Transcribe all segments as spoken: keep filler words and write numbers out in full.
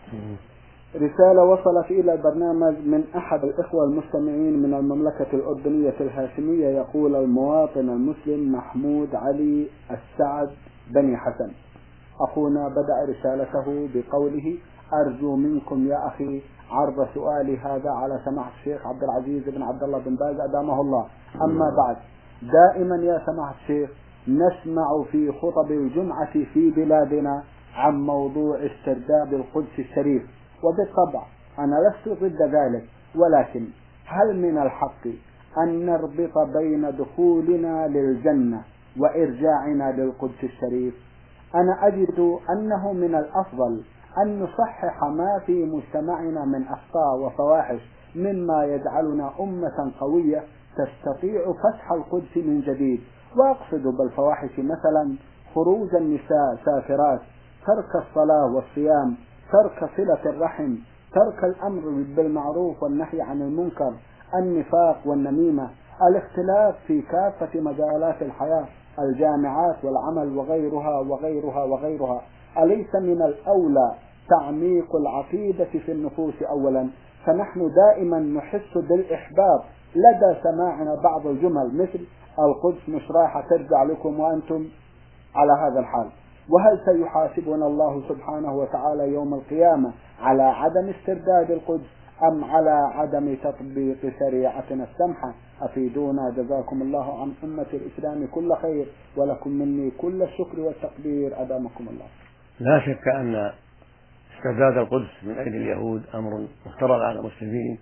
رسالة وصلت إلى البرنامج من أحد الإخوة المستمعين من المملكة الأردنية الهاشمية، يقول المواطن المسلم محمود علي السعد بني حسن: أخونا بدأ رسالته بقوله: أرجو منكم يا أخي عرض سؤالي هذا على سماحة الشيخ عبد العزيز بن عبد الله بن باز أدامه الله. أما بعد، دائما يا سماحة الشيخ نسمع في خطب الجمعة في بلادنا عن موضوع استرداد القدس الشريف، وبالطبع أنا لست ضد ذلك، ولكن هل من الحق أن نربط بين دخولنا للجنة وإرجاعنا للقدس الشريف؟ أنا أجد أنه من الأفضل أن نصحح ما في مجتمعنا من أخطاء وفواحش مما يجعلنا أمة قوية تستطيع فتح القدس من جديد. وأقصد بالفواحش مثلا خروج النساء سافرات، ترك الصلاة والصيام، ترك صلة الرحم، ترك الأمر بالمعروف والنهي عن المنكر، النفاق والنميمة، الاختلاف في كافة مجالات الحياة، الجامعات والعمل وغيرها وغيرها وغيرها. أليس من الأولى تعميق العقيدة في النفوس أولا؟ فنحن دائما نحس بالإحباط لدى سماعنا بعض الجمل مثل: القدس مش رايحة ترجع لكم وأنتم على هذا الحال. وهل سيحاسبنا الله سبحانه وتعالى يوم القيامة على عدم استرداد القدس أم على عدم تطبيق شريعتنا السمحة؟ أفيدونا جزاكم الله عن أمة الإسلام كل خير، ولكم مني كل الشكر والتقدير أدامكم الله. لا شك أن استرداد القدس من أيدي اليهود أمر مفترض على المسلمين،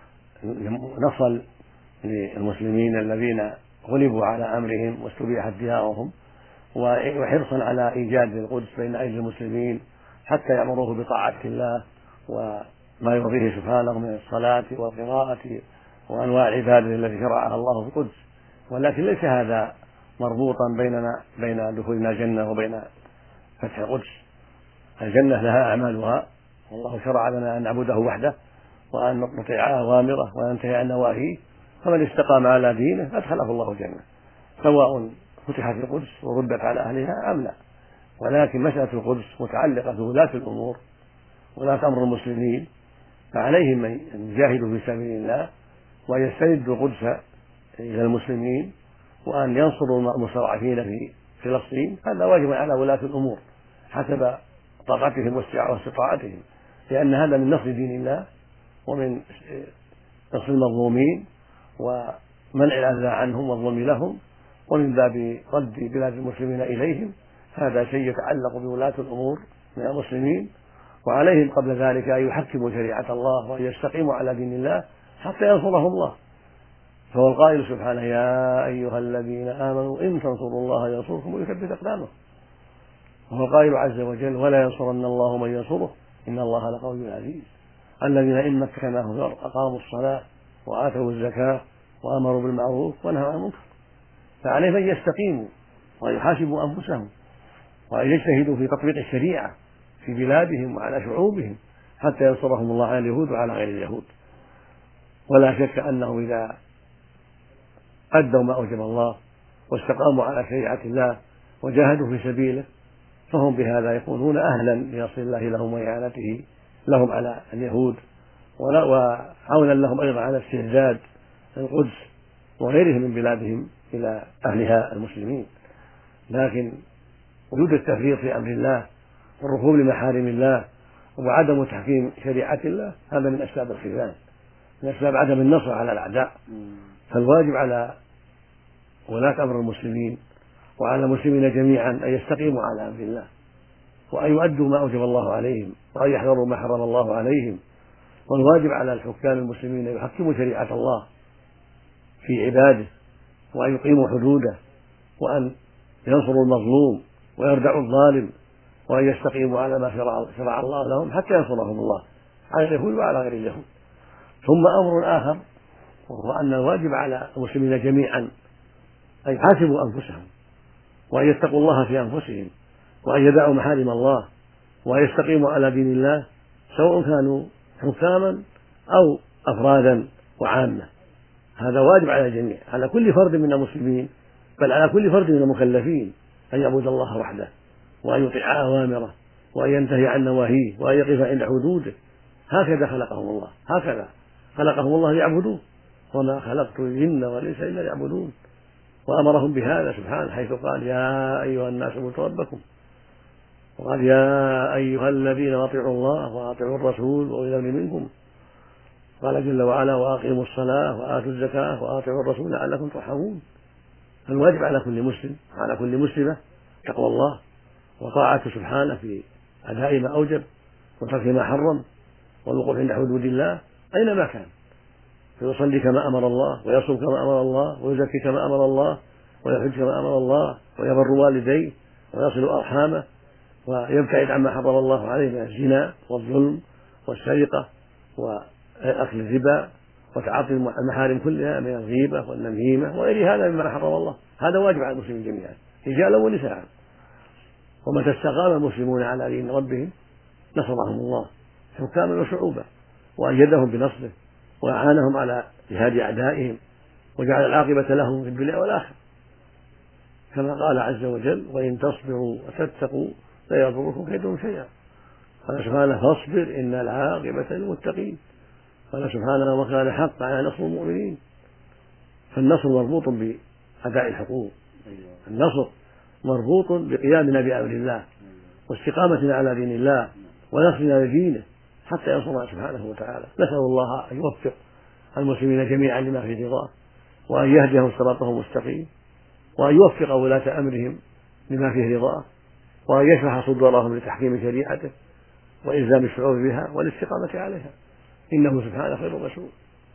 نصل للمسلمين الذين غلبوا على أمرهم واستبيحت ديارهم، وحرصا على إيجاد القدس بين أيدي المسلمين حتى يأمروه بطاعة الله وما يرضيه سبحانه من الصلاة والقراءة وأنواع العبادة التي شرعها الله في القدس. ولكن ليس هذا مربوطا بيننا بين دخولنا الجنة وبين فتح القدس. الجنة لها أعمالها، والله شرع لنا أن نعبده وحده وأن نطيع أوامره وننتهي عن نواهيه، فمن استقام على دينه أدخله الله الجنة، سواء فتحت القدس وردت على أهلها أم لا. ولكن مسألة القدس متعلقة بولاة الأمور، ولاة أمر المسلمين، فعليهم أن يجاهدوا في سبيل الله وأن يستردوا القدس إلى المسلمين وأن ينصروا المستضعفين في فلسطين. هذا واجب على ولاة الأمور حسب طاقتهم واستطاعتهم، لأن هذا من نصر دين الله ومن نصر المظلومين ومنع الأذى عنهم والظلم لهم، ومن باب رد بلاد المسلمين إليهم. هذا شيء يتعلق بولاة الأمور من المسلمين، وعليهم قبل ذلك أن يحكموا شريعة الله وأن يستقيموا على دين الله حتى ينصرهم الله. فهو القائل سبحانه: يا أيها الذين آمنوا إن تنصروا الله ينصركم ويثبت أقدامكم. وهو القائل عز وجل: ولا ينصرن الله من ينصره إن الله لقوي عزيز. الذين إن مكناهم أقاموا الصلاة وآتوا الزكاة وأمروا بالمعروف ونهوا عن المنكر. فعليهم أن يستقيموا ويحاسبوا أنفسهم وأن يجتهدوا في تطبيق الشريعة في بلادهم وعلى شعوبهم حتى ينصرهم الله على اليهود وعلى غير اليهود. ولا شك أنه إذا أدوا ما أوجب الله واستقاموا على شريعة الله وجاهدوا في سبيله فهم بهذا يكونون أهلا لنصر الله لهم وإعانته لهم على اليهود، وعونا لهم أيضا على استرداد القدس وغيرهم من بلادهم إلى أهلها المسلمين. لكن وجود التفريط في أمر الله والركوب لمحارم الله وعدم تحكيم شريعة الله هذا من أسباب الخذلان، من أسباب عدم النصر على الأعداء. فالواجب على ولاة أمر المسلمين وعلى المسلمين جميعا أن يستقيموا على أمر الله وأن يؤدوا ما أوجب الله عليهم وأن يحذروا ما حرم الله عليهم. والواجب على الحكام المسلمين أن يحكموا شريعة الله في عباده وأن يقيموا حدوده وأن ينصروا المظلوم ويردعوا الظالم وأن يستقيموا على ما شرع الله لهم حتى ينصرهم الله على اليهود وعلى غير اليهود. ثم أمر آخر وهو أن الواجب على المسلمين جميعا أن يحاسبوا أنفسهم وأن يتقوا الله في أنفسهم وأن يدعوا محارم الله وأن يستقيموا على دين الله سواء كانوا حكاما أو أفرادا وعامة. هذا واجب على الجميع، على كل فرد من المسلمين، بل على كل فرد من المكلفين أن يعبد الله وحده وأن يطيع أوامره وأن ينتهي عن نواهيه وأن يقف عند حدوده. هكذا خلقهم الله، هكذا خلقهم الله ليعبدوه، وما خلقت الجن والإنس إلا ليعبدون. وأمرهم بهذا سبحانه حيث قال يا أيها الناس اعبدوا ربكم، وقال يا أيها الذين أطيعوا الله وأطيعوا الرسول وأولي الأمر منكم. قال جل وعلا وأقيموا الصلاة وآتوا الزكاة وأطيعوا الرسول لعلكم ترحمون. فالواجب على كل مسلم وعلى كل مسلمة تقوى الله وطاعته سبحانه في أداء ما أوجب وترك ما حرم والوقوف عند حدود الله أينما كان، فيصلي كما أمر الله ويصوم كما أمر الله ويزكي كما أمر الله ويحج كما أمر الله ويبر والديه ويصل أرحامه ويبتعد عما حرم الله عليه من الزنا والظلم والسرقة وأكل الربا وتعاطي المحارم كلها من الغيبة والنميمة وغير هذا مما حرم الله. هذا واجب على المسلمين جميعا رجالا ونساء. ومتى استقام المسلمون على دين ربهم نصرهم الله حكاما وشعوبا وأيدهم بنصره وأعانهم على جهاد أعدائهم وجعل العاقبة لهم في الدنيا والآخرة، كما قال عز وجل وإن تصبروا وتتقوا لا يضركم كيدهم شيئا. قال سبحانه فاصبر إن العاقبة للمتقين. قال سبحانه وكان حقا على نصر المؤمنين. فالنصر مربوط بأداء الحقوق، النصر مربوط بقيامنا بأمر الله واستقامتنا على دين الله ونصرنا لدينه حتى ينصرنا سبحانه وتعالى. نسأل الله أن يوفق المسلمين جميعا لما في رضاه وأن يهديهم صراطه المستقيم وأن يوفق ولاة أمرهم لما فيه رضاه وأن يشرح صدورهم لتحكيم شريعته وإلزام الشعوب بها والاستقامة عليها، إنه سبحانه خير مسؤول.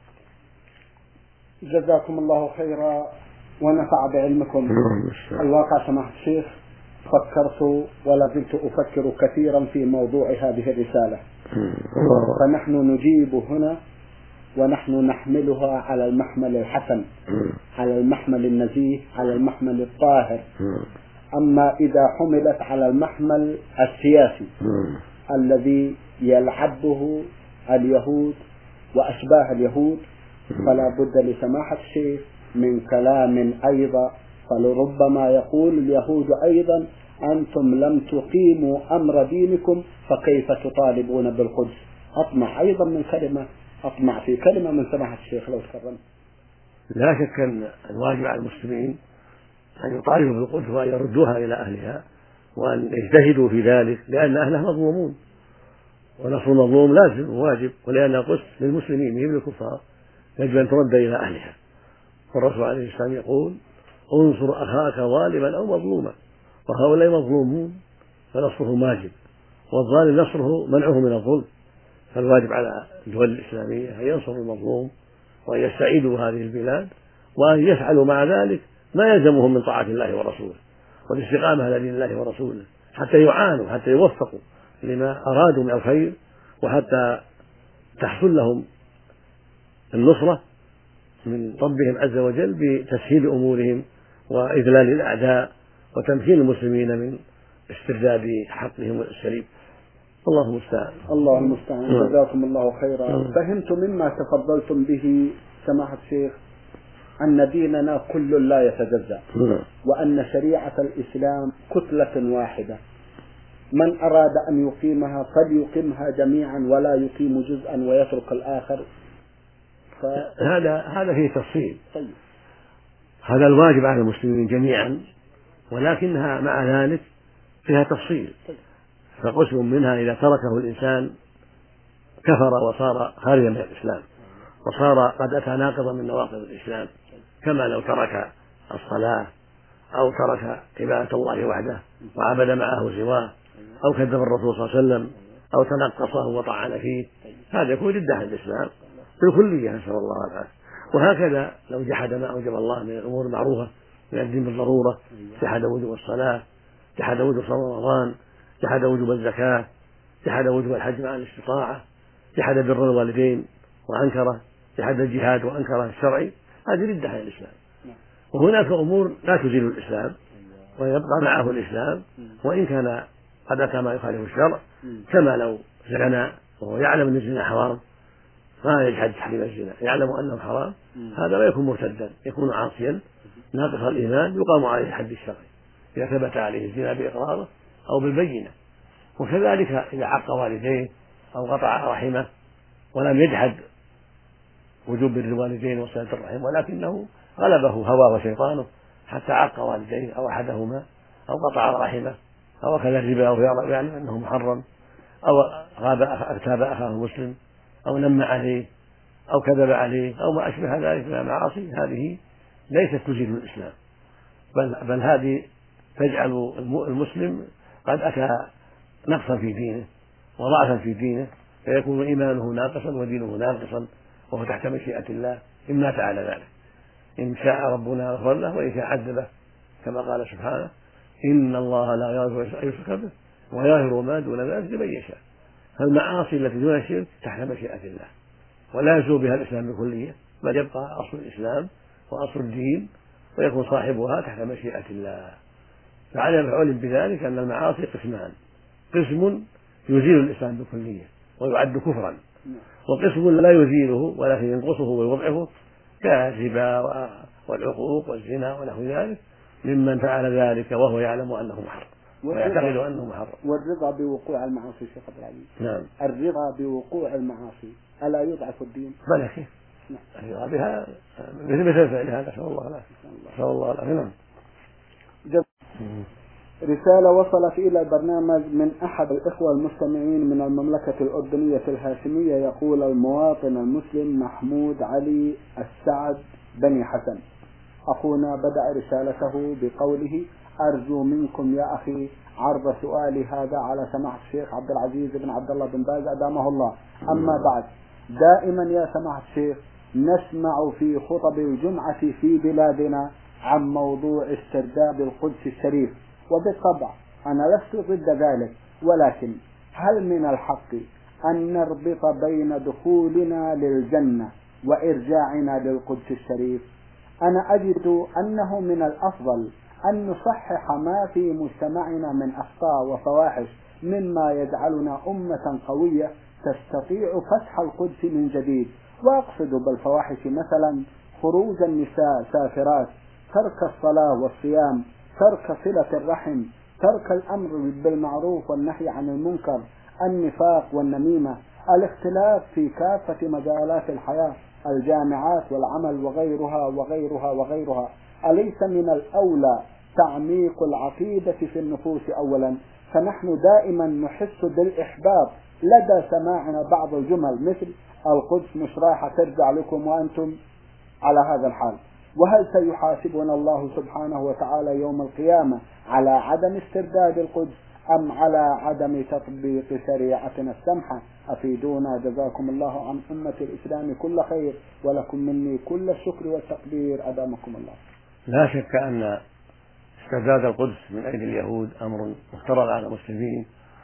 جزاكم الله خيرا ونفع بعلمكم. الواقع سماحة الشيخ فكرت ولا زلت أفكر كثيرا في موضوع هذه الرسالة، فنحن نجيب هنا ونحن نحملها على المحمل الحسن، على المحمل النزيه، على المحمل الطاهر. أما إذا حملت على المحمل السياسي الذي يلعبه اليهود وأشباه اليهود فلا بد لسماحة الشيخ من كلام أيضا. فلربما يقول اليهود أيضا أنتم لم تقيموا أمر دينكم فكيف تطالبون بالقدس. أطمع أيضا من كلمة، أطمع في كلمة من سماحة الشيخ لو تكرم. لا شك أن الواجب على المسلمين أن يطالبوا بالقدس وأن يردوها إلى أهلها وأن يجتهدوا في ذلك، لأن أهلها مظلومون ونصر المظلوم لازم وواجب، ولأن القدس للمسلمين مهم للكفار يجب أن ترد إلى أهلها. والرسول عليه السلام يقول انصر أخاك ظالما أو مظلوما، وهؤلاء مظلومون فنصرهم واجب، والظالم نصره منعه من الظلم. فالواجب على الدول الإسلامية أن ينصروا المظلوم وأن يستعيدوا هذه البلاد وأن يفعلوا مع ذلك ما يلزمهم من طاعة الله ورسوله والاستقامة على دين الله ورسوله حتى يعانوا، حتى يوفقوا لما أرادوا من الخير، وحتى تحصل لهم النصرة من ربهم عز وجل بتسهيل أمورهم وإذلال الأعداء وتمكين المسلمين من استرداد حقهم السليم. الله المستعان. الله المستعان. جزاكم الله خيرا. فهمت مما تفضلتم به سماحة الشيخ أن ديننا كل لا يتجزأ، وأن شريعة الإسلام كتلة واحدة، من أراد أن يقيمها فليقيمها جميعا ولا يقيم جزءا ويترك الآخر. ف... هذا هذا فيه تفصيل. طيب. هذا الواجب على المسلمين جميعا، ولكنها مع ذلك فيها تفصيل. طيب. فقسم منها إذا تركه الإنسان كفر وصار خارجا من الإسلام وصار قد أتى ناقضا من نواقض الإسلام، كما لو ترك الصلاة أو ترك عبادة الله وحده وعبد معه سواه أو كذب الرسول صلى الله عليه وسلم أو تنقصه وطعن فيه، هذا يكون ردة عن الإسلام بالكلية، نسأل الله العافية. وهكذا لو جحد ما أوجب الله من الأمور المعروفة من الدين بالضرورة، جحد وجوب الصلاة، جحد وجوب صوم رمضان، جحد وجوب الزكاة، جحد وجوب الحج مع الاستطاعة، جحد بر الوالدين وأنكره، جحد الجهاد وأنكره الشرعي، هذه ردة عن الإسلام. وهناك أمور لا تزيل الإسلام ويبقى معه الإسلام وإن كان قد أتى ما يخالف الشرع، كما لو زنى وهو يعلم أن الزنا حرام ما يجحد تحريم الزنا، يعلم أنه حرام، هذا لا يكون مرتدا، يكون عاصيا ناقص الإيمان، يقام عليه الحد الشرعي إذا ثبت عليه الزنا بإقراره أو بالبينة. وكذلك إذا عق والديه أو قطع رحمه ولم يجحد وجوب بر الوالدين وصلة الرحم، ولكنه غلبه هواه وشيطانه حتى عق والديه أو أحدهما أو قطع رحمه أو أكل الربا أو يعلم أنه محرم أو غاب اغتاب أخاه المسلم أو نم عليه أو كذب عليه أو ما أشبه ذلك من المعاصي، هذه ليست تزيل الإسلام، بل, بل هذه تجعل المسلم قد أتى نقصا في دينه وضعفا في دينه، فيكون إيمانه ناقصا ودينه ناقصا وهو تحت مشيئة الله إن مات على ذلك. إن شاء ربنا غفر له وإن شاء عذبه، كما قال سبحانه: إن الله لا يغفر أن يشرك به ويغفر ما دون ذلك لمن يشاء. فالمعاصي التي دون الشرك تحت مشيئة الله ولا يزول بها الإسلام بكلية، بل يبقى أصل الإسلام وأصل الدين ويكون صاحبها تحت مشيئة الله. فعلم العلم بذلك أن المعاصي قسمان: قسم يزيل الإسلام بكلية ويعد كفرا، وقسم لا يزيله ولكن ينقصه ويضعفه كالربا والعقوق والزنا ونحو ذلك ممن فعل ذلك وهو يعلم أنه محرم ويعتقد أنه محرم. والرضا بوقوع المعاصي شيخ عبد العزيز. نعم. الرضا بوقوع المعاصي ألا يضعف الدين؟ بلى كيف؟ نعم. الرضا بها مثل فعلها، نسأل الله العافية. نسأل الله العافية. نعم. رسالة وصلت إلى البرنامج من أحد الإخوة المستمعين من المملكة الأردنية الهاشمية، يقول المواطن المسلم محمود علي السعد بني حسن: أخونا بدأ رسالته بقوله: أرجو منكم يا أخي عرض سؤالي هذا على سماحة الشيخ عبد العزيز بن عبد الله بن باز أدامه الله. أما بعد، دائما يا سماحة الشيخ نسمع في خطب الجمعة في بلادنا عن موضوع استرداد القدس الشريف، وبالطبع أنا لست ضد ذلك، ولكن هل من الحق أن نربط بين دخولنا للجنة وإرجاعنا للقدس الشريف؟ أنا أجد أنه من الأفضل أن نصحح ما في مجتمعنا من أخطاء وفواحش مما يجعلنا أمة قوية تستطيع فتح القدس من جديد. وأقصد بالفواحش مثلا خروج النساء سافرات، ترك الصلاة والصيام، ترك صلة الرحم، ترك الأمر بالمعروف والنهي عن المنكر، النفاق والنميمة، الاختلاف في كافة مجالات الحياة، الجامعات والعمل وغيرها وغيرها وغيرها. أليس من الأولى تعميق العقيدة في النفوس أولا؟ فنحن دائما نحس بالإحباط لدى سماعنا بعض الجمل مثل: القدس مش رايحة ترجع لكم وأنتم على هذا الحال. وهل سيحاسبنا الله سبحانه وتعالى يوم القيامة على عدم استرداد القدس أم على عدم تطبيق شريعتنا السمحة؟ أفيدونا جزاكم الله عن أمة الإسلام كل خير، ولكم مني كل الشكر والتقدير أدامكم الله. لا شك أن استرداد القدس من أيدي اليهود أمر مفترض على المسلمين،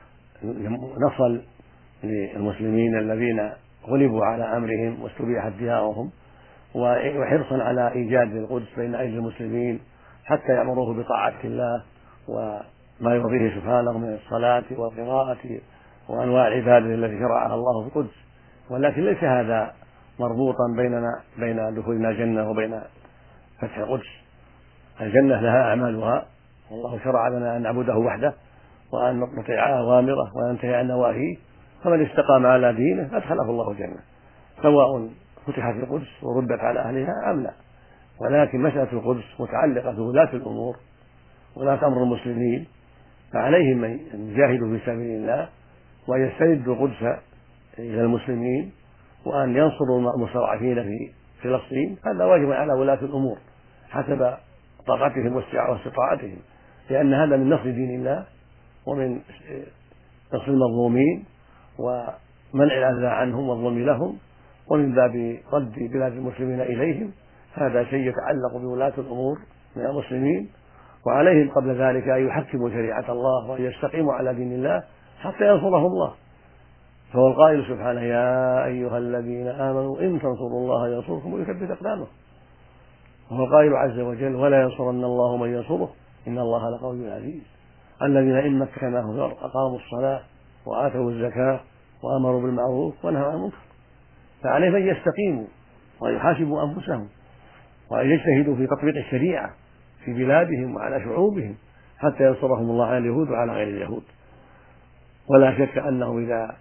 نصل للمسلمين الذين غلبوا على أمرهم واستبيحت ديارهم، وحرصا على إيجاد القدس بين أيدي المسلمين حتى يأمروه بطاعة الله وما يرضيه سبحانه من الصلاة والقراءة وأنواع العبادة التي شرعها الله في القدس. ولكن ليس هذا مربوطا بيننا بين دخولنا الجنة وبين فتح القدس. الجنة لها أعمالها، والله شرع لنا أن نعبده وحده وأن نطيع أوامره وننتهي عن نواهيه، فمن استقام على دينه أدخله الله الجنة، سواء فتحت القدس وردت على أهلها أم لا. ولكن مسألة القدس متعلقة بولاة الأمور، ولاة أمر المسلمين، فعليهم أن يجاهدوا في سبيل الله وأن يستردوا القدس إلى المسلمين وأن ينصروا المستضعفين في فلسطين. هذا واجب على ولاة الأمور حسب طاقتهم واستطاعتهم، لأن هذا من نصر دين الله ومن نصر المظلومين ومنع الأذى عنهم والظلم لهم، ومن باب رد بلاد المسلمين إليهم. هذا شيء يتعلق بولاة الأمور من المسلمين، وعليهم قبل ذلك أن يحكموا شريعة الله وأن يستقيموا على دين الله حتى ينصرهم الله. فهو القائل سبحانه: يا أيها الذين آمنوا إن تنصروا الله ينصركم ويثبت أقدامكم. وهو القائل عز وجل: ولا ينصرن الله من ينصره إن الله لقوي عزيز. الذين إن مكناهم أقاموا الصلاة وآتوا الزكاة وأمروا بالمعروف ونهوا عن المنكر. فعليهم أن يستقيموا ويحاسبوا أنفسهم وأن يجتهدوا في تطبيق الشريعة في بلادهم وعلى شعوبهم حتى ينصرهم الله على اليهود وعلى غير اليهود. ولا شك أنهم إذا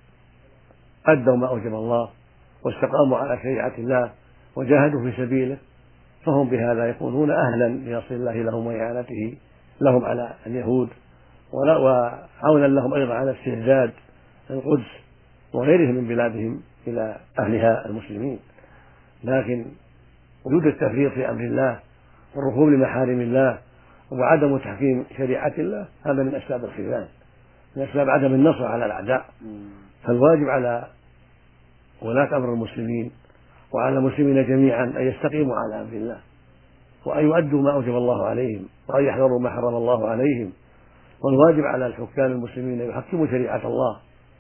أدوا ما أوجب الله واستقاموا على شريعة الله وجاهدوا في سبيله فهم بهذا يكونون أهلا لنصر الله لهم وإعانته لهم على اليهود، وعونا لهم أيضا على استرداد القدس وغيرهم من بلادهم إلى أهلها المسلمين. لكن وجود التفريط في أمر الله والركوب لمحارم الله وعدم تحكيم شريعة الله هذا من أسباب الخذلان، من أسباب عدم النصر على الأعداء. فالواجب على ولاة أمر المسلمين وعلى المسلمين جميعا أن يستقيموا على أمر الله وأن يؤدوا ما أوجب الله عليهم وأن يحذروا ما حرم الله عليهم. والواجب على الحكام المسلمين أن يحكموا شريعة الله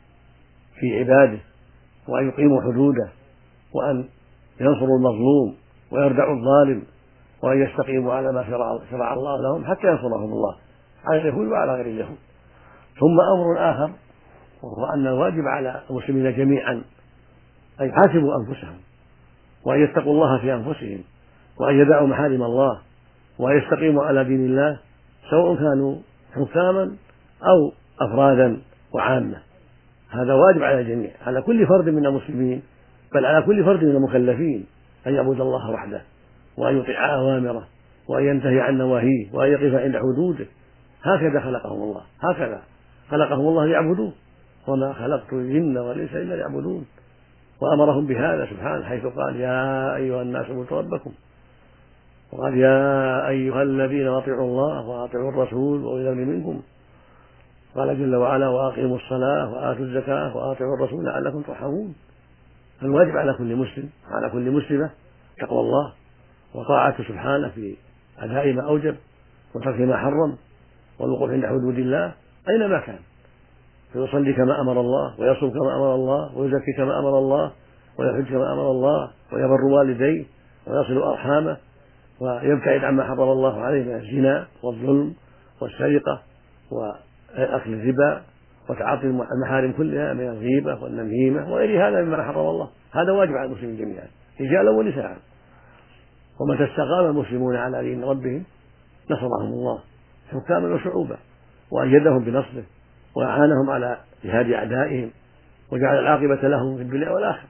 في عباده وأن يقيموا حدوده وأن ينصروا المظلوم ويردعوا الظالم وأن يستقيموا على ما شرع الله لهم حتى ينصرهم الله على اليهود وعلى غير اليهود. ثم أمر آخر وهو أن الواجب على المسلمين جميعا أن يحاسبوا أنفسهم وأن يتقوا الله في أنفسهم وأن يدعوا محارم الله وأن يستقيموا على دين الله سواء كانوا حكاما أو أفرادا وعامة. هذا واجب على الجميع، على كل فرد من المسلمين، بل على كل فرد من المكلفين أن يعبد الله وحده وأن يطيع أوامره وأن ينتهي عن نواهيه وأن يقف عند حدوده. هكذا خلقهم الله، هكذا خلقهم الله ليعبدوه، وما خلقت الجن والإنس إلا ليعبدون. وأمرهم بهذا سبحانه حيث قال يا أيها الناس اعبدوا ربكم، وقال يا أيها الذين أطيعوا الله وأطيعوا الرسول وأولي الأمر منكم. قال جل وعلا وأقيموا الصلاة وآتوا الزكاة وأطيعوا الرسول لعلكم ترحمون. فالواجب على كل مسلم وعلى كل مسلمة تقوى الله وطاعته سبحانه في أداء ما أوجب وترك ما حرم والوقوف عند حدود الله أينما كان، فيصلي كما أمر الله ويصوم كما أمر الله ويزكي كما أمر الله ويحج كما أمر الله ويبر والديه ويصل أرحامه ويبتعد عما حرم الله عليه من الزنا والظلم والسرقة وأكل الربا وتعاطي المحارم كلها من الغيبة والنميمة وغير هذا مما حرم الله. هذا واجب على المسلمين جميعا رجالا ونساء. ومتى استقام المسلمون على دين ربهم نصرهم الله حكاما وشعوبا وأيدهم بنصره وأعانهم على جهاد أعدائهم وجعل العاقبة لهم في الدنيا والآخرة،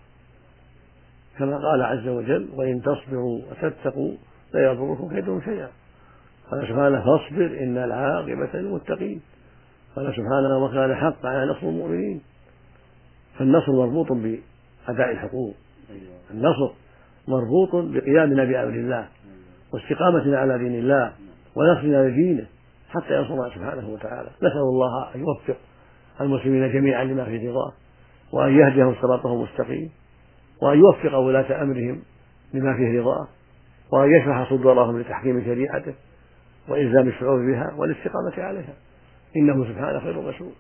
كما قال عز وجل وإن تصبروا وتتقوا لا يضركم كيدهم شيئا. قال سبحانه فاصبر إن العاقبة للمتقين. قال سبحانه وكان حقا على نصر المؤمنين. فالنصر مربوط بأداء الحقوق، النصر مربوط بقيامنا بأمر الله واستقامتنا على دين الله ونصرنا لدينه حتى ينصرنا سبحانه وتعالى. نسأل الله أن يوفق المسلمين جميعا لما في رضاه وأن يهديهم صراطه المستقيم وأن يوفق ولاة أمرهم لما فيه رضاه وأن يشرح صدورهم لتحكيم شريعته وإلزام الشعوب بها والاستقامة عليها، إنه سبحانه خير الرسول.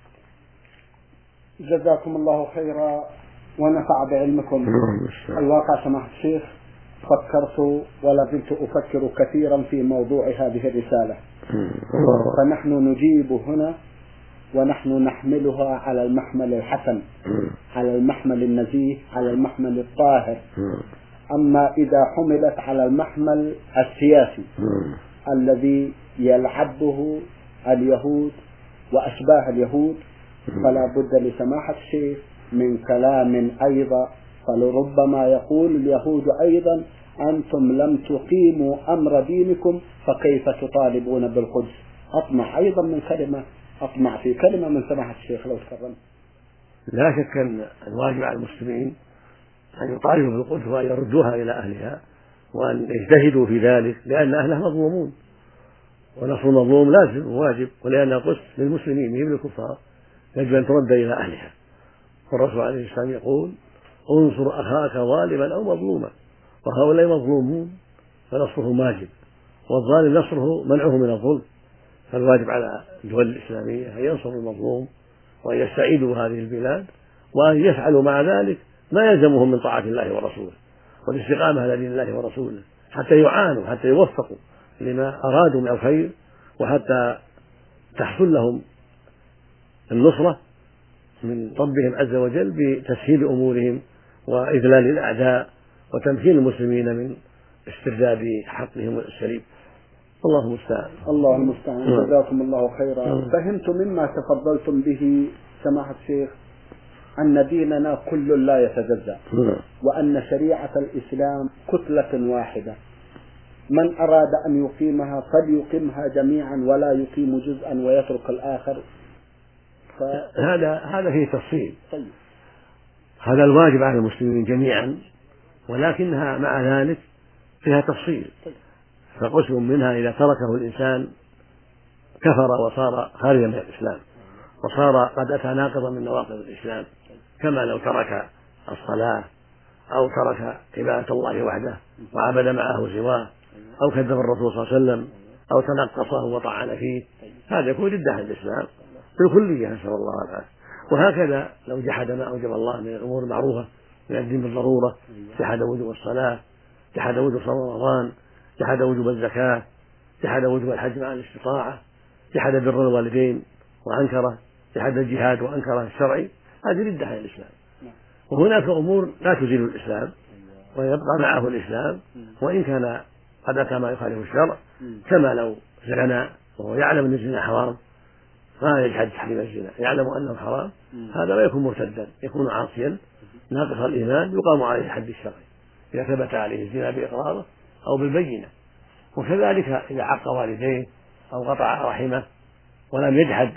جزاكم الله خيرا ونفع بعلمكم. الواقع سماحة الشيخ فكرت ولا زلت أفكر كثيرا في موضوع هذه الرسالة، فنحن نجيب هنا ونحن نحملها على المحمل الحسن، على المحمل النزيه، على المحمل الطاهر. أما إذا حملت على المحمل السياسي الذي يلعبه اليهود وأشباه اليهود فلا بد لسماحة الشيخ من كلام أيضا. فلربما يقول اليهود أيضا أنتم لم تقيموا أمر دينكم فكيف تطالبون بالقدس. أطمع أيضا من كلمة، أطمع في كلمة من سماحة الشيخ لو تكرم. لا شك أن الواجب على المسلمين أن يطالبوا بالقدس وأن يردوها إلى أهلها وأن يجتهدوا في ذلك، لأن أهلها مظلومون ونصر المظلوم لازم وواجب، ولأن القدس للمسلمين هم للكفار يجب أن ترد إلى أهلها. والرسول عليه السلام يقول انصر أخاك ظالما أو مظلوما، وهؤلاء مظلومون فنصرهم واجب، والظالم نصره منعه من الظلم. فالواجب على الدول الإسلامية أن ينصروا المظلوم وأن يستعيدوا هذه البلاد وأن يفعلوا مع ذلك ما يلزمهم من طاعة الله ورسوله والاستقامة على دين الله ورسوله حتى يعانوا، حتى يوفقوا لما أرادوا من الخير، وحتى تحصل لهم النصرة من ربهم عز وجل بتسهيل أمورهم وإذلال الأعداء وتمكين المسلمين من استرداد حقهم السليم. الله المستعان. الله المستعان. جزاكم الله خيرا. فهمت مما تفضلتم به سماحة الشيخ أن ديننا كل لا يتجزأ، وأن شريعة الإسلام كتلة واحدة، من أراد أن يقيمها فليقيمها جميعا ولا يقيم جزءا ويترك الآخر. ف... هذا هذا فيه تفصيل. طيب. هذا الواجب على المسلمين جميعا، ولكنها مع ذلك فيها تفصيل. طيب. فقسم منها إذا تركه الإنسان كفر وصار خارجا من الإسلام، وصار قد أتى ناقضا من نواقض الإسلام، كما لو ترك الصلاة أو ترك عبادة الله وحده وعبد معه سواه، أو كذب الرسول صلى الله عليه وسلم، أو تنقصه وطعن فيه، هذا يكون ردة عن الإسلام بالكلية، نسأل الله العافية. وهكذا لو جحد ما أوجب الله من الأمور المعروفة من الدين بالضرورة، جحد وجوب الصلاة، جحد وجوب صوم رمضان، جحد وجوب الزكاة، جحد وجوب الحج مع الاستطاعة، جحد بر الوالدين وأنكره، جحد الجهاد وأنكره الشرعي، هذه ردة عن الإسلام. وهناك أمور لا تزيل الإسلام ويبقى معه الإسلام وإن كان قد أتى ما يخالف الشرع، كما لو زنى وهو يعلم أن الزنا حرام ما يجحد تحريم الزنا، يعلم أنه حرام، هذا لا يكون مرتدا، يكون عاصيا ناقص الإيمان، يقام عليه الحد الشرعي إذا ثبت عليه الزنا بإقراره أو بالبينة. وكذلك إذا عق والديه أو قطع رحمه ولم يجحد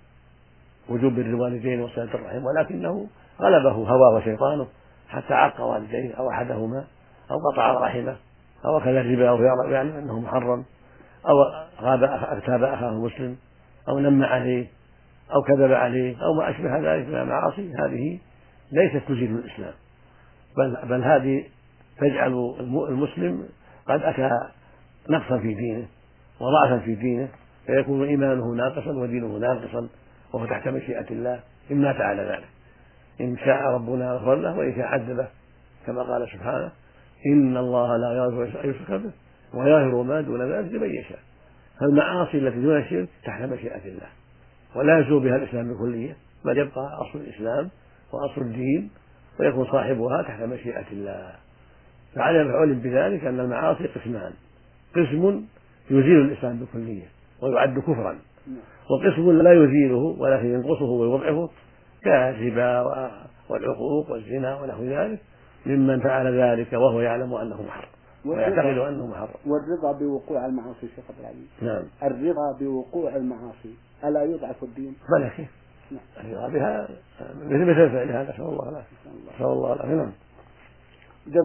وجوب بر الوالدين وصلة الرحم، ولكنه غلبه هواه وشيطانه حتى عق والديه أو أحدهما أو قطع رحمه أو أكل الربا أو يعلم أنه محرم، أو غاب اغتاب أخاه المسلم أو نم عليه أو كذب عليه أو ما أشبه ذلك من المعاصي، هذه ليست تزيل الإسلام، بل, بل هذه تجعل المسلم قد أتى نقصا في دينه وضعفا في دينه، فيكون إيمانه ناقصا ودينه ناقصا وهو تحت مشيئة الله إن مات على ذلك. إن شاء ربنا غفر له وإن شاء عذبه، كما قال سبحانه إن الله لا يغفر أن يشرك به ويغفر ما دون ذلك لمن يشاء. فالمعاصي التي دون الشرك تحت مشيئة الله ولا يزول بها الإسلام بكلية، بل يبقى أصل الإسلام وأصل الدين ويكون صاحبها تحت مشيئة الله. فعلم العلم بذلك أن المعاصي قسمان، قسم يزيل الإسلام بكلية ويعد كفرا، وقسم لا يزيله ولكن ينقصه ويضعفه كالربا والعقوق والزنا ونحو ذلك ممن فعل ذلك وهو يعلم أنه محرم ويعتقد أنه محرم. والرضا بوقوع المعاصي شيخ عبد العزيز. نعم. الرضا بوقوع المعاصي ألا يضعف الدين؟ بلى كيف. الرضا بها مثل مثل فعلها، نسأل الله العافية. نسأل الله العافية.